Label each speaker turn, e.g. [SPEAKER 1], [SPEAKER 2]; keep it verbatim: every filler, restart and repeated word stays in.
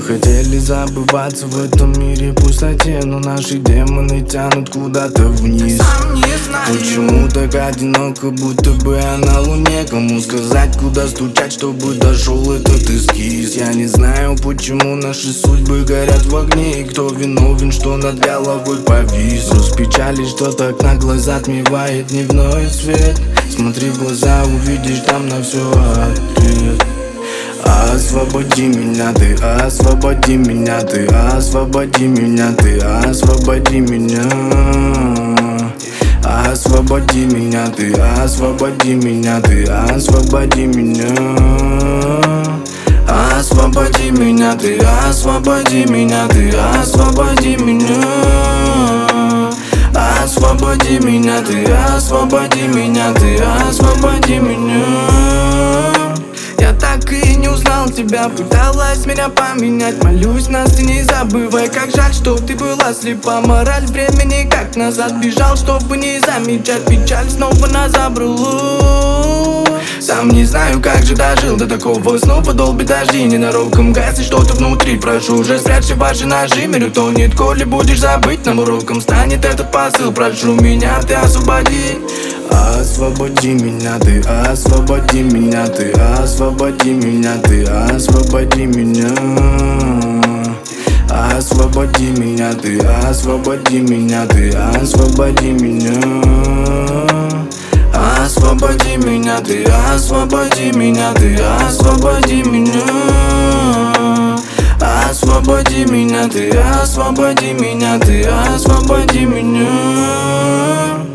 [SPEAKER 1] хотели забываться в этом мире пустоте, но наши демоны тянут куда-то вниз.
[SPEAKER 2] Сам не знаю,
[SPEAKER 1] почему так одиноко, будто бы я на луне. Кому сказать, куда стучать, чтобы дошел этот эскиз? Я не знаю, почему наши судьбы горят в огне, и кто виновен, что над головой повис. Груз печали, что так нагло затмевает дневной свет. Смотри в глаза, увидишь там на все ответ. Освободи меня, ты освободи меня, ты освободи меня, ты освободи меня. Освободи меня, ты освободи меня, ты освободи меня. Освободи меня, ты освободи меня, ты освободи меня. Освободи меня, ты освободи меня, ты освободи меня.
[SPEAKER 2] я так и не узнал тебя, пыталась меня поменять. Молюсь, нас ты не забывай, как жаль, что ты была слепа. Мораль времени как назад бежал, чтобы не замечать печаль снова нас забрало. Сам не знаю, как же дожил до такого. Снова долбит дожди, ненароком гаснет что-то внутри. Прошу, уже спрячь ваши ножи, мир утонет. Коли будешь забыть, нам уроком станет этот посыл. Прошу меня, ты освободи.
[SPEAKER 1] Освободи меня, ты освободи меня, ты освободи меня, ты освободи меня. Освободи меня, ты освободи меня, ты освободи меня. Освободи меня, ты освободи меня, ты освободи меня. Освободи меня, ты освободи меня, ты освободи меня.